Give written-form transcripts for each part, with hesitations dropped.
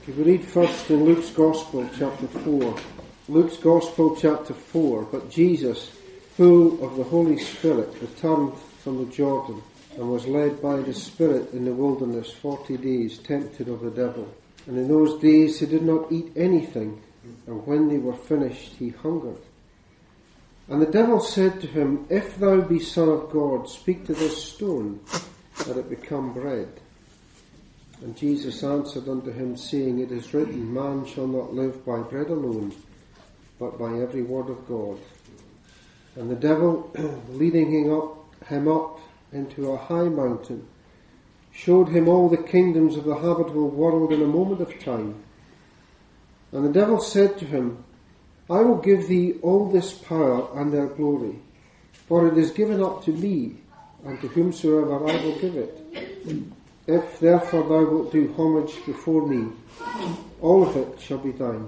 We read first in Luke's Gospel, chapter 4. Luke's Gospel, chapter 4. But Jesus, full of the Holy Spirit, returned from the Jordan and was led by the Spirit in the wilderness 40 days, tempted of the devil. And in those days he did not eat anything, and when they were finished he hungered. And the devil said to him, If thou be Son of God, speak to this stone, that it become bread. And Jesus answered unto him, saying, It is written, Man shall not live by bread alone, but by every word of God. And the devil, leading him up into a high mountain, showed him all the kingdoms of the habitable world in a moment of time. And the devil said to him, I will give thee all this power and their glory, for it is given up to me, and to whomsoever I will give it. If therefore thou wilt do homage before me, all of it shall be thine.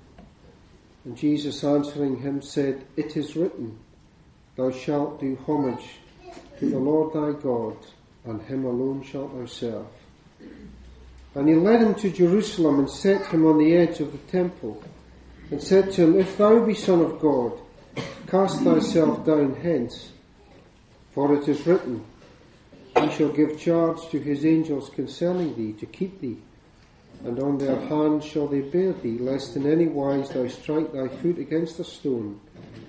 And Jesus answering him said, It is written, Thou shalt do homage to the Lord thy God, and him alone shalt thou serve. And he led him to Jerusalem, and set him on the edge of the temple, and said to him, If thou be Son of God, cast thyself down hence, for it is written, He shall give charge to his angels concerning thee, to keep thee, and on their hands shall they bear thee, lest in any wise thou strike thy foot against a stone.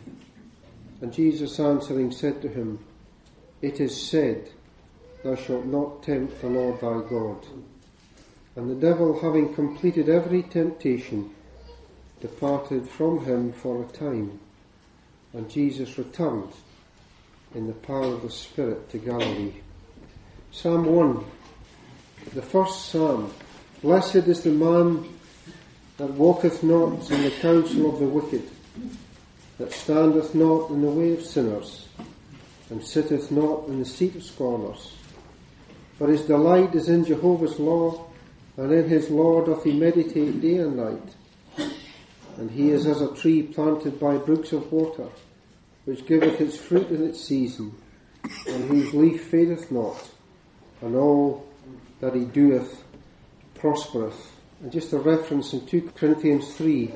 And Jesus answering said to him, It is said, Thou shalt not tempt the Lord thy God. And the devil, having completed every temptation, departed from him for a time. And Jesus returned in the power of the Spirit to Galilee. Psalm 1, the first psalm. Blessed is the man that walketh not in the counsel of the wicked, that standeth not in the way of sinners, and sitteth not in the seat of scorners. But his delight is in Jehovah's law, and in his law doth he meditate day and night. And he is as a tree planted by brooks of water, which giveth its fruit in its season, and whose leaf fadeth not, and all that he doeth prospereth. And just a reference in 2 Corinthians 3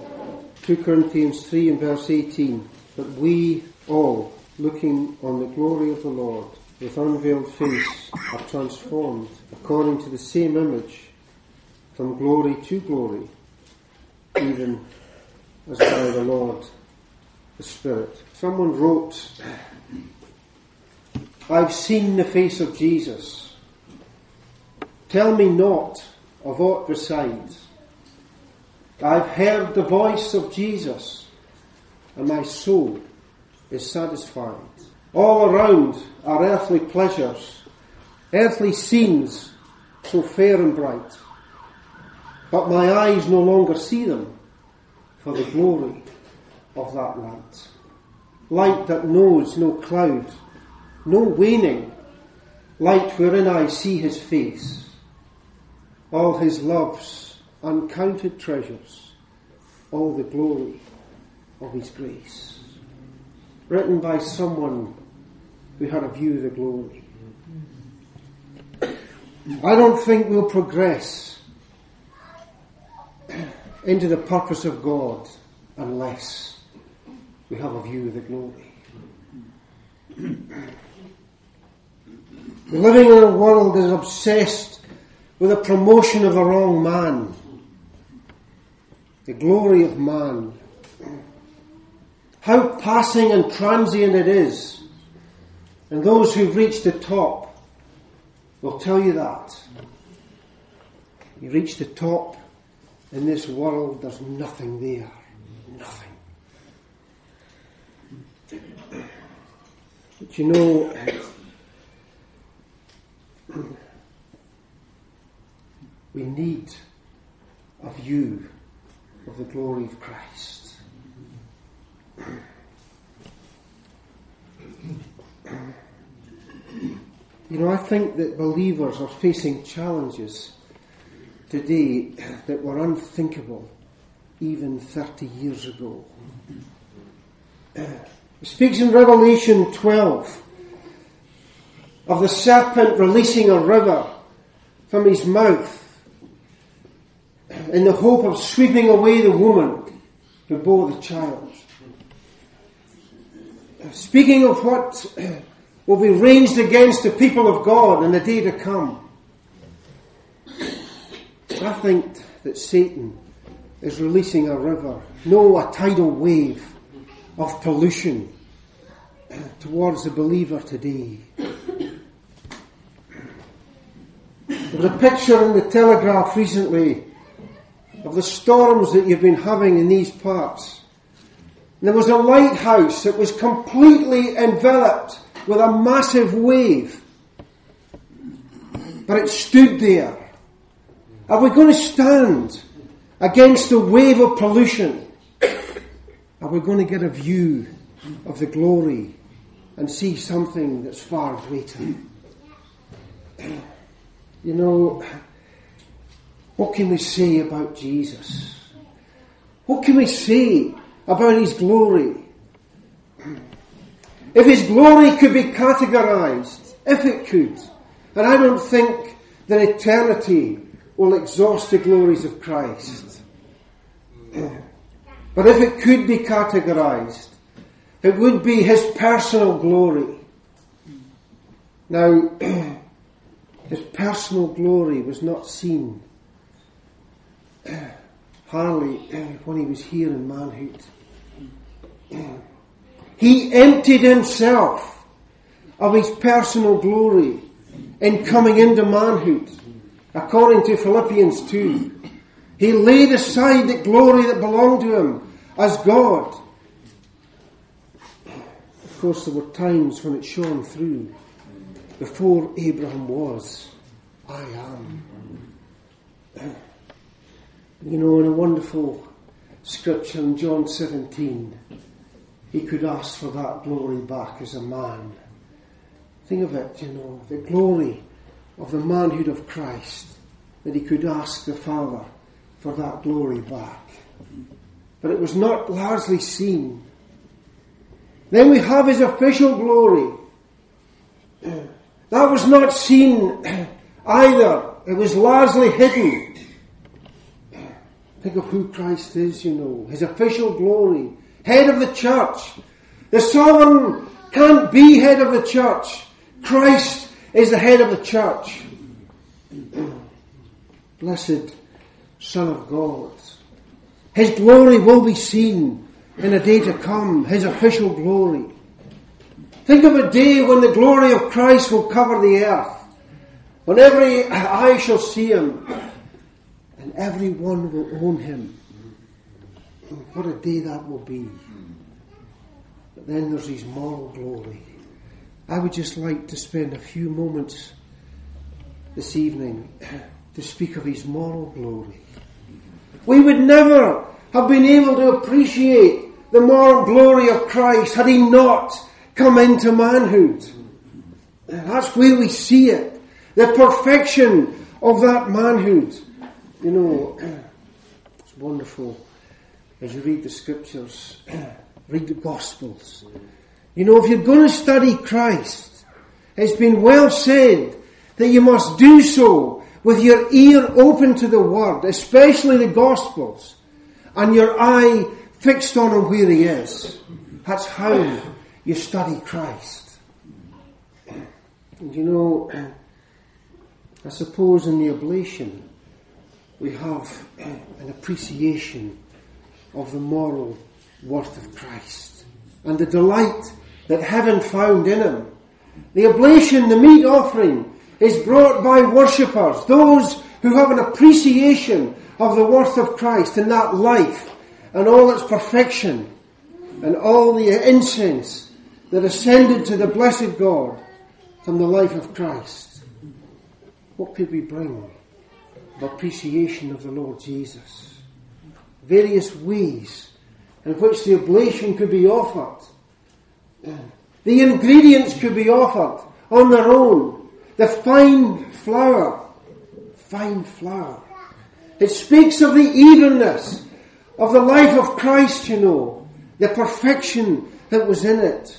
and verse 18, that we all, looking on the glory of the Lord, with unveiled face, are transformed according to the same image, from glory to glory, even as by the Lord the Spirit. Someone wrote, I've seen the face of Jesus. Tell me not of aught besides. I've heard the voice of Jesus, and my soul is satisfied. All around are earthly pleasures, earthly scenes so fair and bright. But my eyes no longer see them, for the glory of that light. Light that knows no cloud, no waning, light wherein I see his face, all his love's uncounted treasures, all the glory of his grace. Written by someone who had a view of the glory. I don't think we'll progress into the purpose of God unless we have a view of the glory. We're living in a world that is obsessed with the promotion of the wrong man, the glory of man. How passing and transient it is, and those who've reached the top will tell you that. You reach the top in this world, there's nothing there. Nothing. But you know, we need a view of the glory of Christ. You know, I think that believers are facing challenges today that were unthinkable even 30 years ago. It speaks in Revelation 12 of the serpent releasing a river from his mouth in the hope of sweeping away the woman who bore the child. Speaking of what will be raged against the people of God in the day to come, I think that Satan is releasing a river, a tidal wave of pollution towards the believer today. There was a picture in the Telegraph recently of the storms that you've been having in these parts. And there was a lighthouse that was completely enveloped with a massive wave. But it stood there. Are we going to stand against the wave of pollution? Are we going to get a view of the glory and see something that's far greater? What can we say about Jesus? What can we say about his glory? If his glory could be categorized, if it could, and I don't think that eternity will exhaust the glories of Christ. But if it could be categorized, it would be his personal glory. Now, his personal glory was not seen hardly when he was here in manhood. He emptied himself of his personal glory in coming into manhood. According to Philippians 2, he laid aside the glory that belonged to him as God. Of course, there were times when it shone through. Before Abraham was, I am. In a wonderful scripture in John 17, he could ask for that glory back as a man. Think of it, the glory of the manhood of Christ, that he could ask the Father for that glory back. But it was not largely seen. Then we have his official glory. That was not seen either. It was largely hidden. Think of who Christ is, his official glory. Head of the church. The sovereign can't be head of the church. Christ is the head of the church. Blessed Son of God. His glory will be seen in a day to come. His official glory. Think of a day when the glory of Christ will cover the earth. When every eye shall see him. And everyone will own him. What a day that will be. But then there's his moral glory. I would just like to spend a few moments this evening to speak of his moral glory. We would never have been able to appreciate the moral glory of Christ had he not come into manhood. That's where we see it. The perfection of that manhood. It's wonderful as you read the scriptures, read the Gospels. If you're going to study Christ, it's been well said that you must do so with your ear open to the Word, especially the Gospels, and your eye fixed on him where he is. That's how you study Christ. And I suppose in the oblation we have an appreciation of the moral worth of Christ and the delight that heaven found in him. The oblation, the meat offering, is brought by worshippers, those who have an appreciation of the worth of Christ in that life and all its perfection and all the incense that ascended to the blessed God from the life of Christ. What could we bring of appreciation of the Lord Jesus? Various ways in which the oblation could be offered. The ingredients could be offered on their own. The fine flour. It speaks of the evenness of the life of Christ, the perfection that was in it.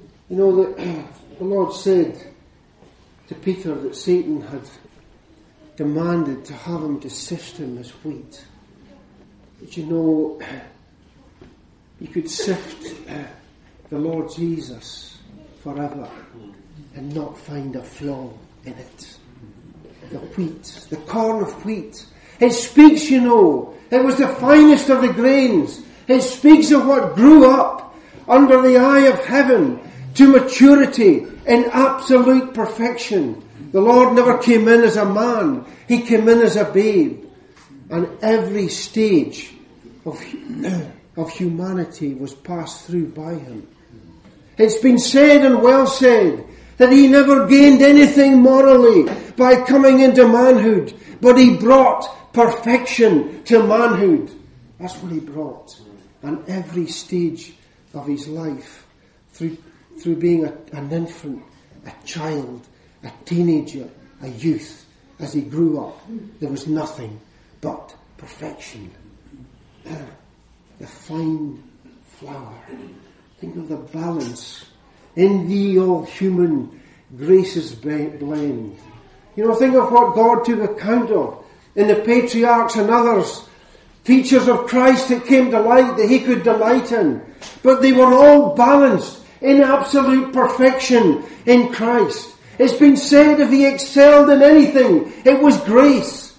The Lord said to Peter that Satan had demanded to have him to sift him as wheat. But you know, you could sift the Lord Jesus forever and not find a flaw in it. The wheat, the corn of wheat. It speaks, you know, it was the finest of the grains. It speaks of what grew up under the eye of heaven to maturity in absolute perfection. The Lord never came in as a man. He came in as a babe. And every stage of humanity was passed through by him. It's been said, and well said, that he never gained anything morally by coming into manhood, but he brought perfection to manhood. That's what he brought. And every stage of his life, through being an infant, a child, a teenager, a youth, as he grew up, there was nothing but perfection. The fine flour. Think of the balance. In thee all human graces blend. You know, think of what God took account of in the patriarchs and others. Features of Christ that came to light that he could delight in. But they were all balanced in absolute perfection in Christ. It's been said if he excelled in anything, it was grace.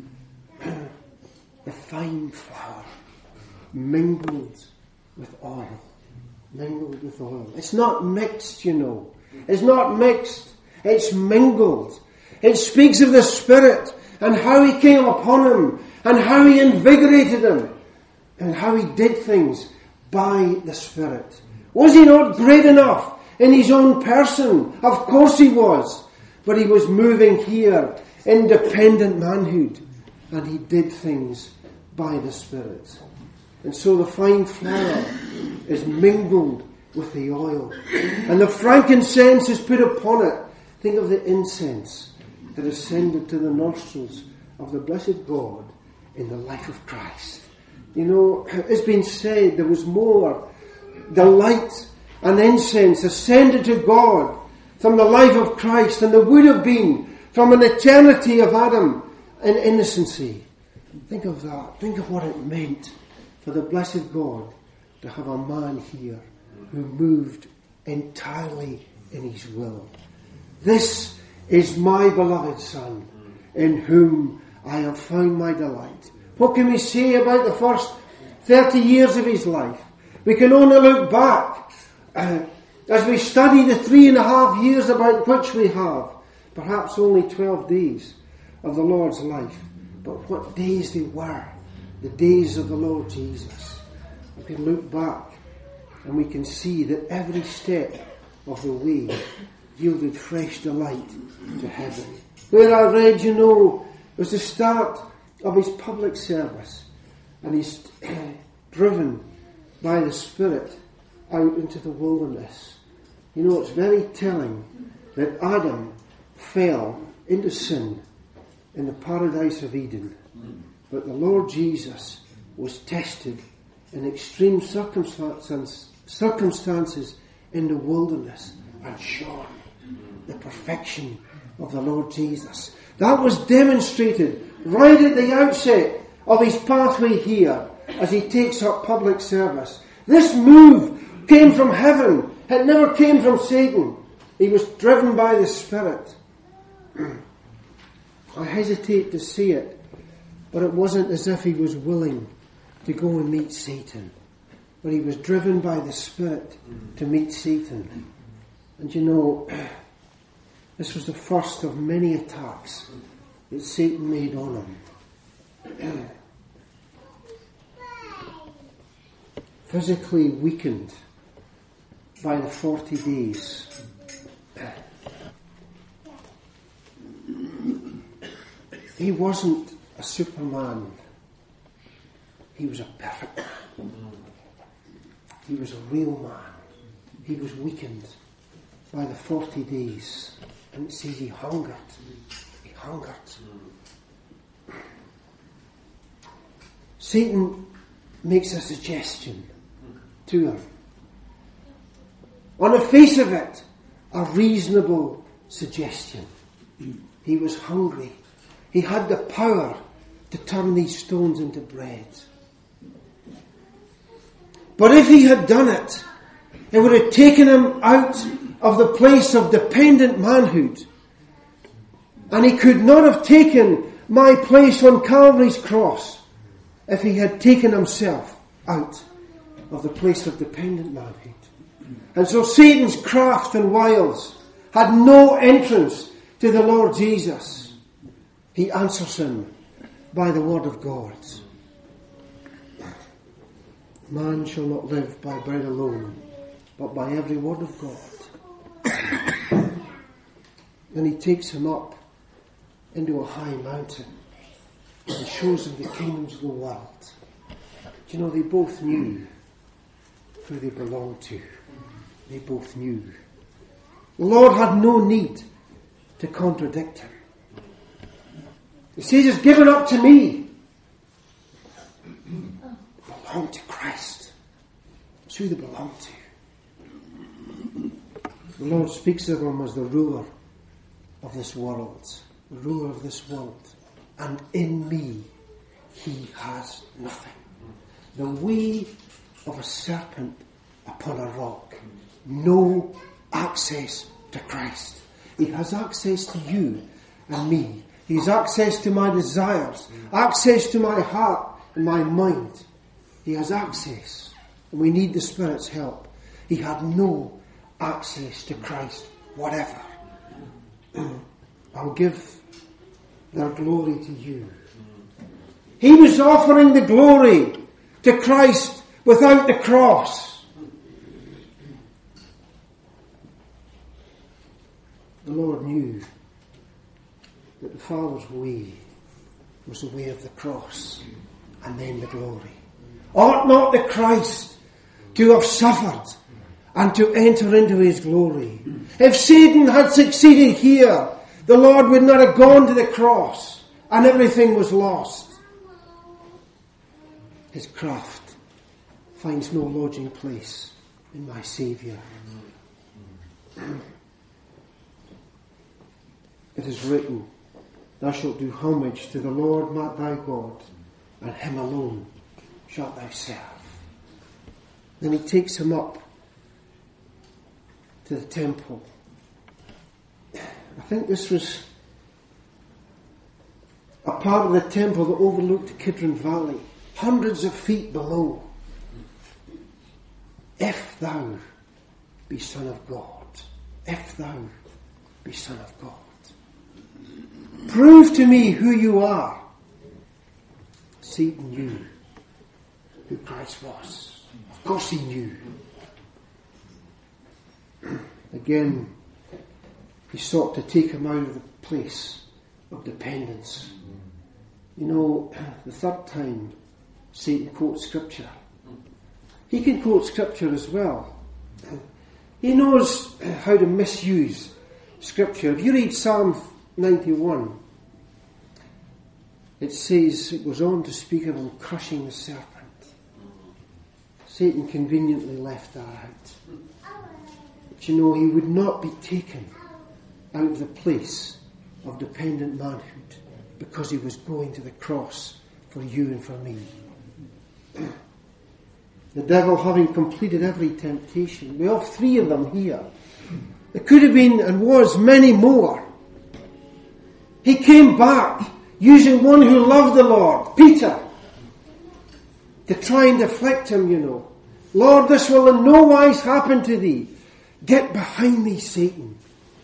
The fine flour mingled with oil. Mingled with oil. It's not mixed, you know. It's not mixed. It's mingled. It speaks of the Spirit and how he came upon him and how he invigorated him and how he did things by the Spirit. Was he not great enough in his own person? Of course he was. But he was moving here in dependent manhood and he did things by the Spirit. And so the fine flour is mingled with the oil. And the frankincense is put upon it. Think of the incense that ascended to the nostrils of the blessed God in the life of Christ. You know, it's been said there was more delight and incense ascended to God from the life of Christ than there would have been from an eternity of Adam in innocency. Think of that. Think of what it meant for the blessed God to have a man here who moved entirely in his will. This is my beloved Son, in whom I have found my delight. What can we say about the first 30 years of his life? We can only look back as we study the 3.5 years about which we have, perhaps only 12 days of the Lord's life. But what days they were, the days of the Lord Jesus. We can look back and we can see that every step of the way yielded fresh delight to heaven. Where I read, you know, was the start of his public service, and he's driven by the Spirit out into the wilderness. You know, it's very telling that Adam fell into sin in the paradise of Eden, but the Lord Jesus was tested in extreme circumstances in the wilderness and shone the perfection of the Lord Jesus. That was demonstrated right at the outset of his pathway here as he takes up public service. This move came from heaven. It never came from Satan. He was driven by the Spirit. I hesitate to say it, but it wasn't as if he was willing to go and meet Satan. But he was driven by the Spirit to meet Satan. And you know, this was the first of many attacks that Satan made on him. Physically weakened by the 40 days. He wasn't a Superman. He was a perfect man. He was a real man. He was weakened by the 40 days. And it says he hungered. He hungered. Satan makes a suggestion to him. On the face of it, a reasonable suggestion. He was hungry. He had the power to turn these stones into bread. But if he had done it, it would have taken him out of the place of dependent manhood. And he could not have taken my place on Calvary's cross if he had taken himself out of the place of dependent manhood. And so Satan's craft and wiles had no entrance to the Lord Jesus. He answers him by the word of God. Man shall not live by bread alone, but by every word of God. Then he takes him up into a high mountain and shows him the kingdoms of the world. Do you know, they both knew who they belonged to. They both knew. The Lord had no need to contradict him. He says, it's given up to me. They belong to Christ. That's who they belong to. The Lord speaks of him as the ruler of this world. The ruler of this world. And in me, he has nothing. The way of a serpent upon a rock. No access to Christ. He has access to you and me. He has access to my desires, access to my heart and my mind. He has access, and we need the Spirit's help. He had no access to Christ, whatever. I'll give their glory to you. He was offering the glory to Christ without the cross. The Lord knew that the Father's way was the way of the cross and then the glory. Ought not the Christ to have suffered and to enter into his glory? If Satan had succeeded here, the Lord would not have gone to the cross and everything was lost. His craft finds no lodging place in my Saviour. It is written, thou shalt do homage to the Lord thy God, and him alone shalt thou serve. Then he takes him up to the temple. I think this was a part of the temple that overlooked the Kidron Valley, hundreds of feet below. If thou be Son of God, if thou be Son of God, prove to me who you are. Satan knew who Christ was. Of course he knew. Again, he sought to take him out of the place of dependence. You know, the third time Satan quotes Scripture. He can quote Scripture as well. He knows how to misuse Scripture. If you read Psalm 91, it says, it goes on to speak of him crushing the serpent. Satan conveniently left that out. But you know, he would not be taken out of the place of dependent manhood because he was going to the cross for you and for me. The devil having completed every temptation. We have 3 of them here. There could have been and was many more. He came back using one who loved the Lord, Peter, to try and deflect him, you know. Lord, this will in no wise happen to thee. Get behind me, Satan.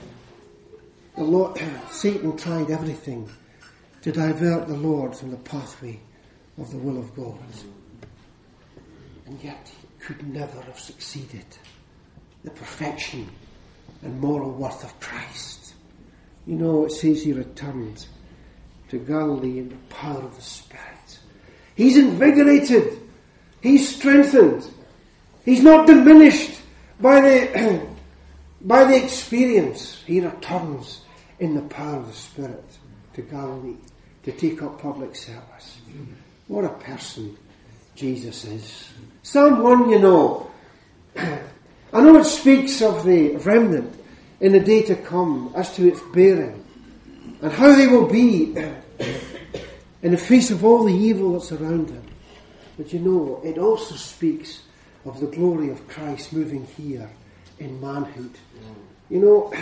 Satan tried everything to divert the Lord from the pathway of the will of God. And yet he could never have succeeded. The perfection and moral worth of Christ. You know, it says he returned to Galilee in the power of the Spirit. He's invigorated. He's strengthened. He's not diminished by the experience. He returns in the power of the Spirit to Galilee to take up public service. What a person Jesus is. Psalm 1, you know, I know it speaks of the remnant in the day to come as to its bearing and how they will be in the face of all the evil that's around him. But you know, it also speaks of the glory of Christ moving here in manhood. You know,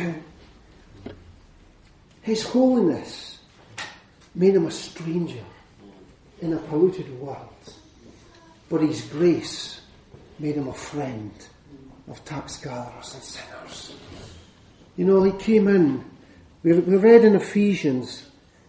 his holiness made him a stranger in a polluted world. But his grace made him a friend of tax gatherers and sinners. You know, he came in, we read in Ephesians,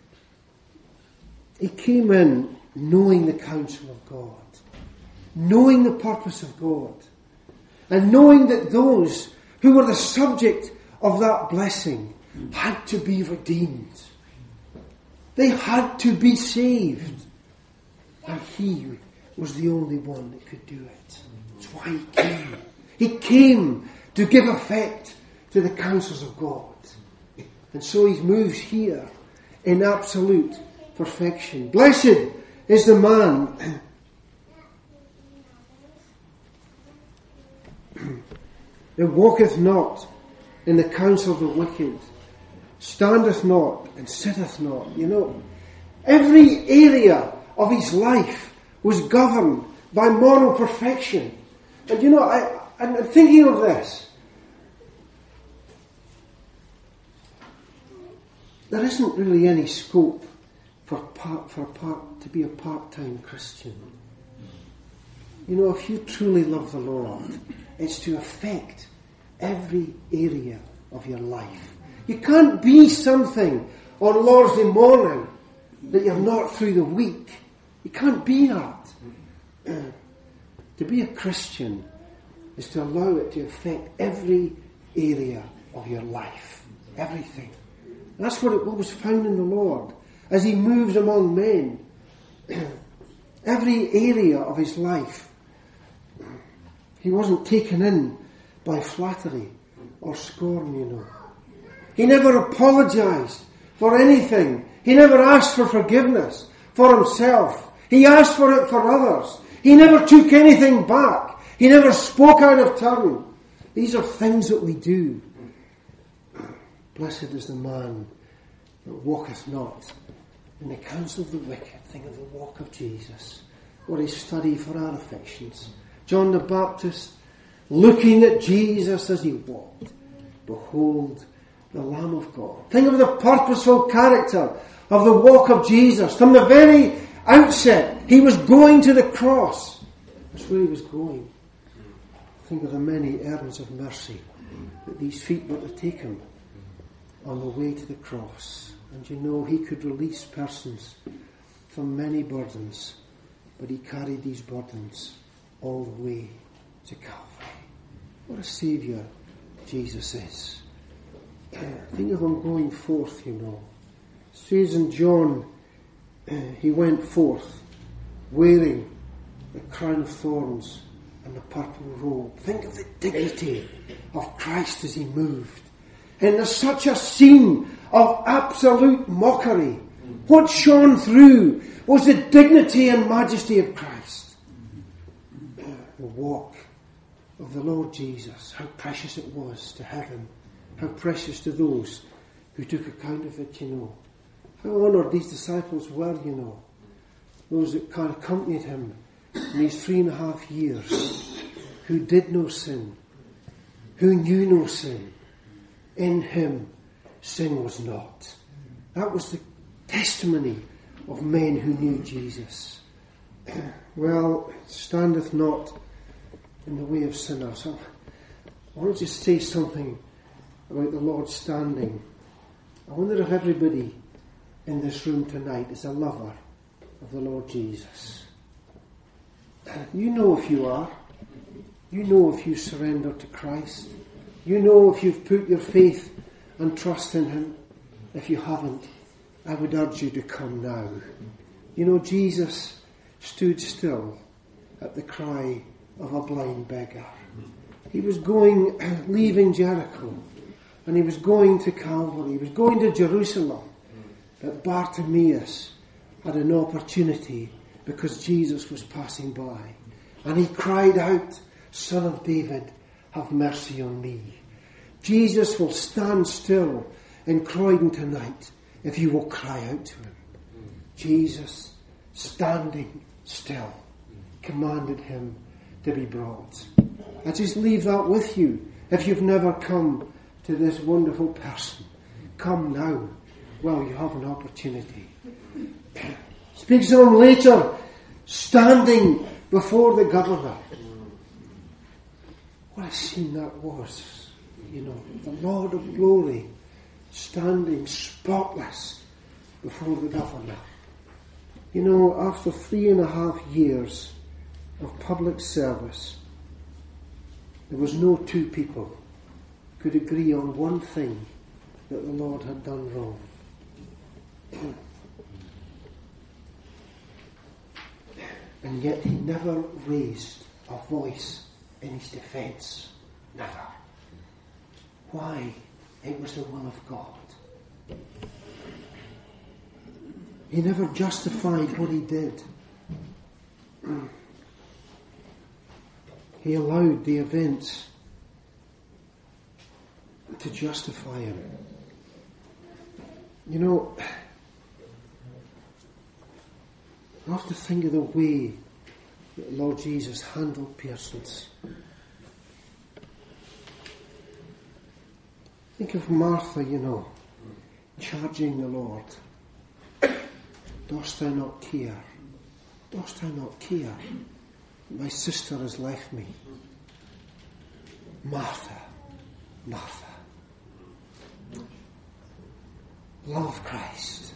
he came in knowing the counsel of God, knowing the purpose of God, and knowing that those who were the subject of that blessing had to be redeemed. They had to be saved. And he was the only one that could do it. That's why he came. He came to give effect to the counsels of God. And so he moves here in absolute perfection. Blessed is the man that walketh not in the counsel of the wicked, standeth not and sitteth not. You know, every area of his life was governed by moral perfection. And you know, I'm thinking of this. There isn't really any scope to be a part-time Christian. You know, if you truly love the Lord, it's to affect every area of your life. You can't be something on Lord's Day morning that you're not through the week. You can't be that. To be a Christian is to allow it to affect every area of your life. Everything. That's what was found in the Lord. As he moves among men, every area of his life, he wasn't taken in by flattery or scorn, you know. He never apologized for anything. He never asked for forgiveness for himself. He asked for it for others. He never took anything back. He never spoke out of turn. These are things that we do. Blessed is the man that walketh not in the counsel of the wicked. Think of the walk of Jesus. What a study for our affections. John the Baptist, looking at Jesus as he walked. Behold, the Lamb of God. Think of the purposeful character of the walk of Jesus. From the very outset, he was going to the cross. That's where he was going. Think of the many errands of mercy that these feet were to take him on the way to the cross. And you know, he could release persons from many burdens, but he carried these burdens all the way to Calvary. What a Saviour Jesus is. Think of him going forth, you know. It says in John, he went forth wearing the crown of thorns and the purple robe. Think of the dignity of Christ as he moved. And there's such a scene of absolute mockery. What shone through was the dignity and majesty of Christ. The walk of the Lord Jesus, how precious it was to have him. How precious to those who took account of it, you know. How honoured these disciples were, you know. Those that accompanied him in these 3.5 years, who did no sin, who knew no sin. In him, sin was not. That was the testimony of men who knew Jesus. Well, standeth not in the way of sinners. I want to just say something about the Lord standing. I wonder if everybody in this room tonight is a lover of the Lord Jesus. You know if you are. You know if you surrender to Christ. You know if you've put your faith and trust in him. If you haven't, I would urge you to come now. You know, Jesus stood still at the cry of a blind beggar. He was leaving Jericho, and he was going to Calvary. He was going to Jerusalem. But Bartimaeus had an opportunity because Jesus was passing by. And he cried out, Son of David, have mercy on me. Jesus will stand still in Croydon tonight if you will cry out to him. Jesus, standing still, commanded him to be brought. I just leave that with you. If you've never come to this wonderful person, come now while you have an opportunity. Speaks to him later, standing before the governor. What a scene that was. The Lord of glory standing spotless before the governor. After 3.5 years of public service, there was no two people could agree on one thing that the Lord had done wrong. And yet he never raised a voice in his defence. Never. Why? It was the will of God. He never justified what he did. He allowed the events to justify him. I have to think of the way that Lord Jesus handled persons. Think of Martha, charging the Lord. Dost thou not care? Dost thou not care? My sister has left me. Martha, Martha. Love Christ.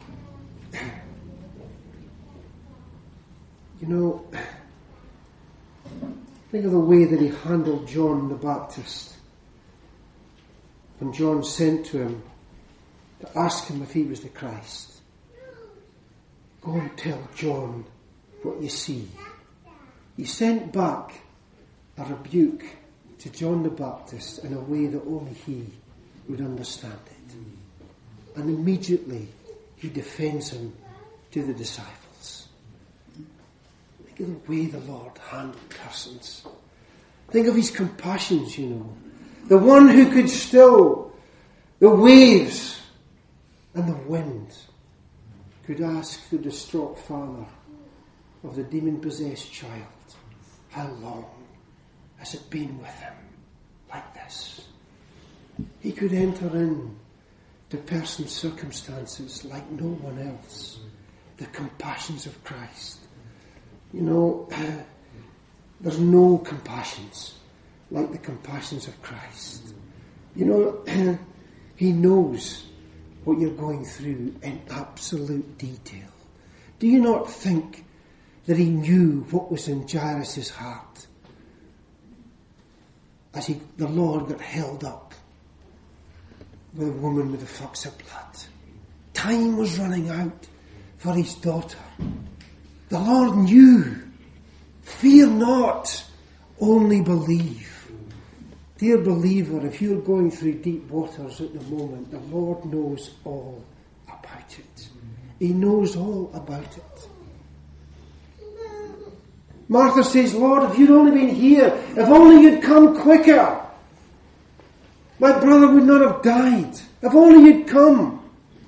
Think of the way that he handled John the Baptist. When John sent to him to ask him if he was the Christ. Go and tell John what you see. He sent back a rebuke to John the Baptist in a way that only he would understand it. And immediately he defends him to the disciples. Think of the way the Lord handled persons. Think of his compassions, The one who could still the waves and the wind, could ask the distraught father of the demon-possessed child, how long has it been with him like this? He could enter in to person's circumstances like no one else. The compassions of Christ. There's no compassions like the compassions of Christ. He knows what you're going through in absolute detail. Do you not think that he knew what was in Jairus' heart as the Lord got held up with a woman with the flux of blood? Time was running out for his daughter. The Lord knew. Fear not, only believe. Dear believer, if you're going through deep waters at the moment, the Lord knows all about it. He knows all about it. Martha says, Lord, if you'd only been here, if only you'd come quicker, my brother would not have died. If only you'd come.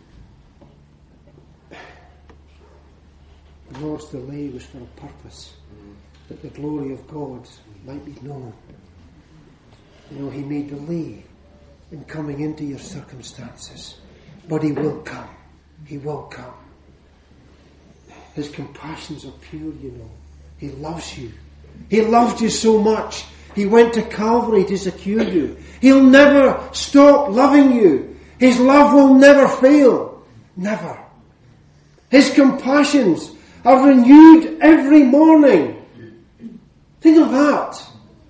The Lord's delay was for a purpose, that the glory of God might be known. He may delay in coming into your circumstances, but he will come. He will come. His compassions are pure, He loves you. He loved you so much. He went to Calvary to secure you. He'll never stop loving you. His love will never fail. Never. His compassions are renewed every morning. Think of that.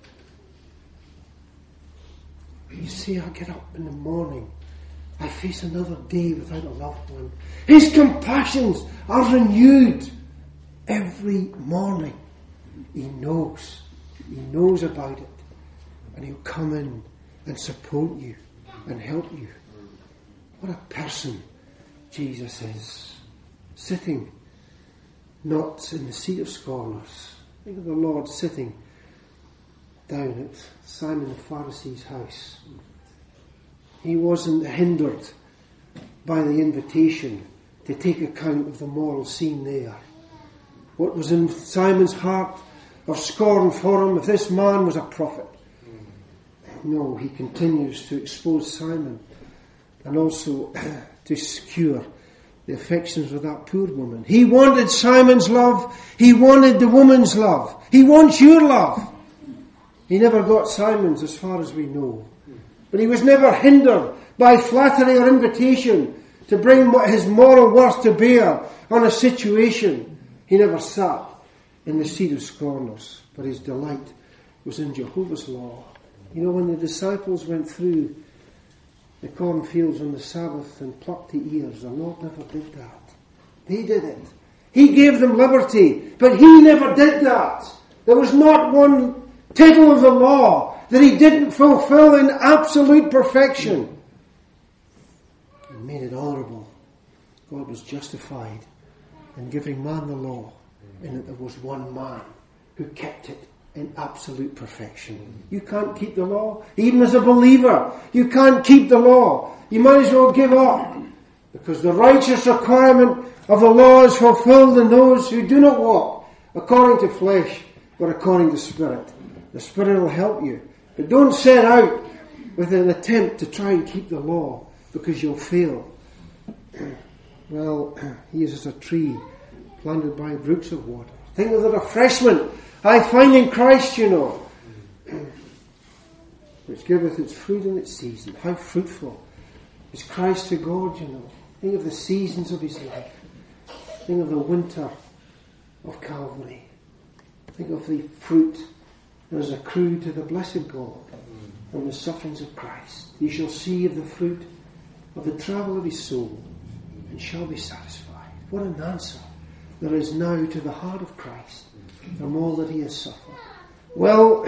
You see, I get up in the morning. I face another day without a loved one. His compassions are renewed every morning. He knows. He knows about it. And he'll come in and support you and help you. What a person Jesus is. Sitting not in the seat of scorners. Think of the Lord sitting down at Simon the Pharisee's house. He wasn't hindered by the invitation to take account of the moral scene there. What was in Simon's heart of scorn for him, if this man was a prophet. No, he continues to expose Simon and also to secure the affections of that poor woman. He wanted Simon's love. He wanted the woman's love. He wants your love. He never got Simon's as far as we know. But he was never hindered by flattery or invitation to bring his moral worth to bear on a situation. He never sat in the seat of scorners, but his delight was in Jehovah's law. You know, when the disciples went through the cornfields on the Sabbath and plucked the ears, the Lord never did that. He did it. He gave them liberty, but he never did that. There was not one tittle of the law that he didn't fulfill in absolute perfection. And made it honourable. God was justified in giving man the law, in that there was one man who kept it in absolute perfection. You can't keep the law. Even as a believer, you can't keep the law. You might as well give up. Because the righteous requirement of the law is fulfilled in those who do not walk according to flesh, but according to Spirit. The Spirit will help you. But don't set out with an attempt to try and keep the law, because you'll fail. Well, he is as a tree planted by brooks of water. Think of the refreshment I find in Christ, you know, which giveth its fruit in its season. How fruitful is Christ to God, you know. Think of the seasons of his life. Think of the winter of Calvary. Think of the fruit that is accrued to the blessed God from the sufferings of Christ. He shall see of the fruit of the travel of his soul and shall be satisfied. What an answer there is now to the heart of Christ from all that he has suffered. Well,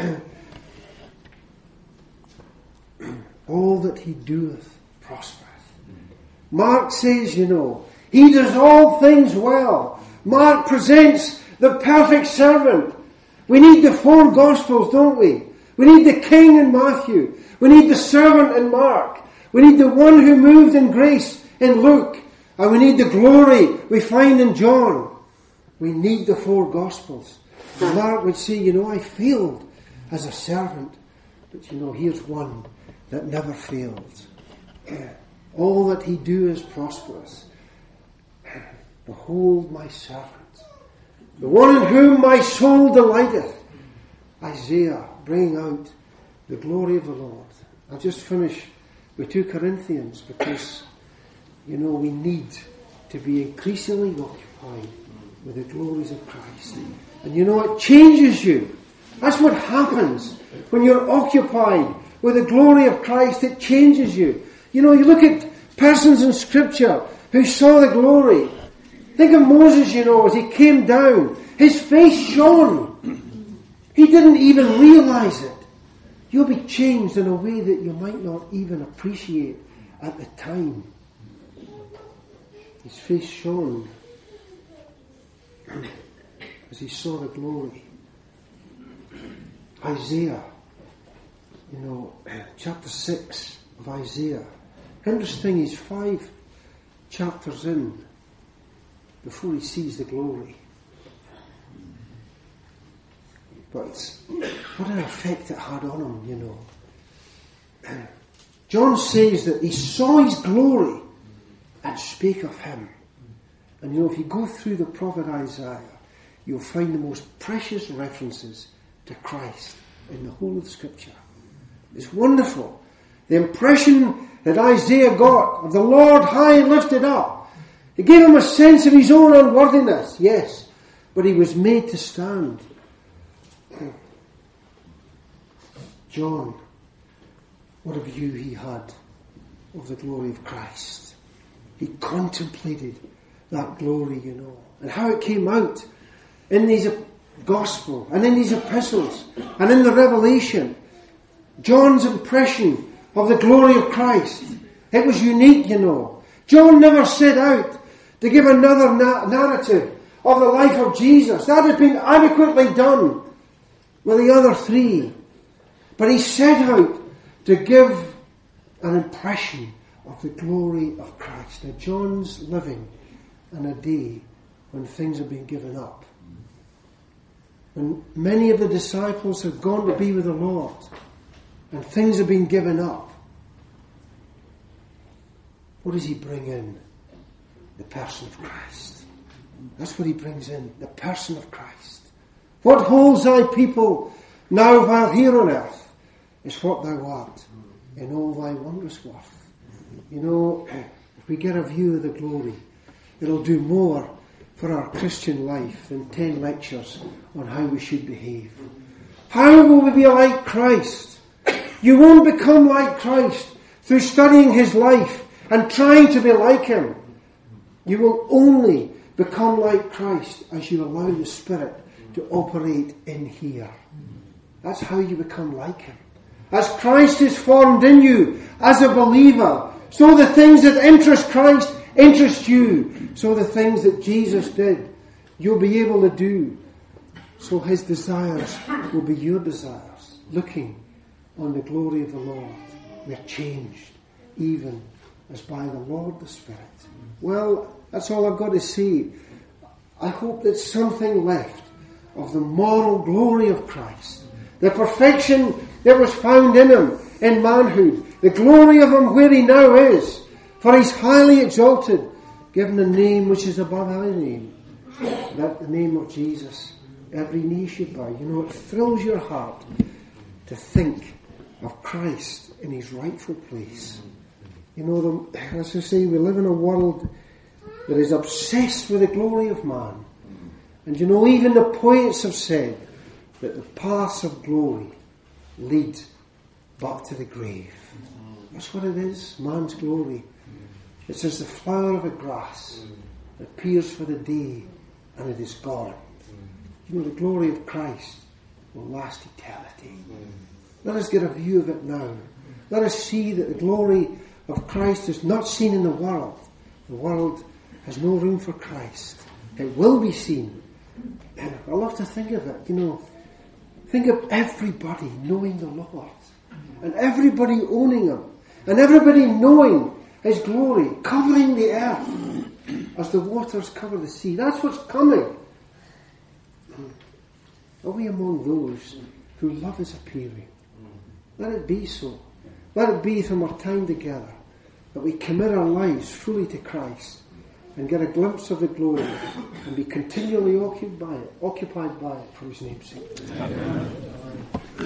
all that he doeth prospereth. Mark says, you know, he does all things well. Mark presents the perfect servant. We need the four Gospels, don't we? We need the King in Matthew. We need the servant in Mark. We need the one who moved in grace in Luke. And we need the glory we find in John. We need the four Gospels. And Mark would say, you know, I failed as a servant. But you know, here's one that never failed. All that he do is prosperous. Behold my servant, the one in whom my soul delighteth. Isaiah bringing out the glory of the Lord. I'll just finish with 2 Corinthians, because, you know, we need to be increasingly occupied with the glories of Christ. And you know, it changes you. That's what happens when you're occupied with the glory of Christ. It changes you. You know, you look at persons in Scripture who saw the glory. Think of Moses, you know, as he came down. His face shone. He didn't even realize it. You'll be changed in a way that you might not even appreciate at the time. His face shone as he saw the glory. Isaiah, you know, chapter 6 of Isaiah. Interesting, he's 5 chapters in before he sees the glory. But what an effect it had on him, you know. John says that he saw his glory and spake of him. And you know, if you go through the prophet Isaiah, you'll find the most precious references to Christ in the whole of Scripture. It's wonderful. The impression that Isaiah got of the Lord high and lifted up, it gave him a sense of his own unworthiness, yes, but he was made to stand. John, what a view he had of the glory of Christ. He contemplated that glory, you know, and how it came out in these gospel and in these epistles and in the Revelation. John's impression of the glory of Christ, it was unique, you know. John never set out to give another narrative of the life of Jesus. That had been adequately done with the other three. But he set out to give an impression of the glory of Christ. Now, John's living and a day when things have been given up. When many of the disciples have gone to be with the Lord and things have been given up, what does he bring in? The person of Christ. That's what he brings in, the person of Christ. What holds thy people now while here on earth is what thou art in all thy wondrous worth. You know, if we get a view of the glory, it'll do more for our Christian life than 10 lectures on how we should behave. How will we be like Christ? You won't become like Christ through studying his life and trying to be like him. You will only become like Christ as you allow the Spirit to operate in here. That's how you become like him. As Christ is formed in you as a believer, so the things that interest Christ interest you. So the things that Jesus did, you'll be able to do. So his desires will be your desires. Looking on the glory of the Lord, we're changed, even as by the Lord the Spirit. Well, that's all I've got to say. I hope there's something left of the moral glory of Christ. The perfection that was found in him in manhood. The glory of him where he now is. For he's highly exalted, given a name which is above every name. That the name of Jesus, every knee should bow. You know, it thrills your heart to think of Christ in his rightful place. You know, as I say, we live in a world that is obsessed with the glory of man. And you know, even the poets have said that the paths of glory lead back to the grave. That's what it is, man's glory. It's as the flower of a grass that appears for the day and it is gone. You know, the glory of Christ will last eternity. Let us get a view of it now. Let us see that the glory of Christ is not seen in the world. The world has no room for Christ. It will be seen. I love to think of it, you know. Think of everybody knowing the Lord. And everybody owning him. And everybody knowing his glory, covering the earth as the waters cover the sea. That's what's coming. Are we among those who love his appearing? Let it be so. Let it be from our time together that we commit our lives fully to Christ and get a glimpse of the glory and be continually occupied by it for his name's sake. Amen.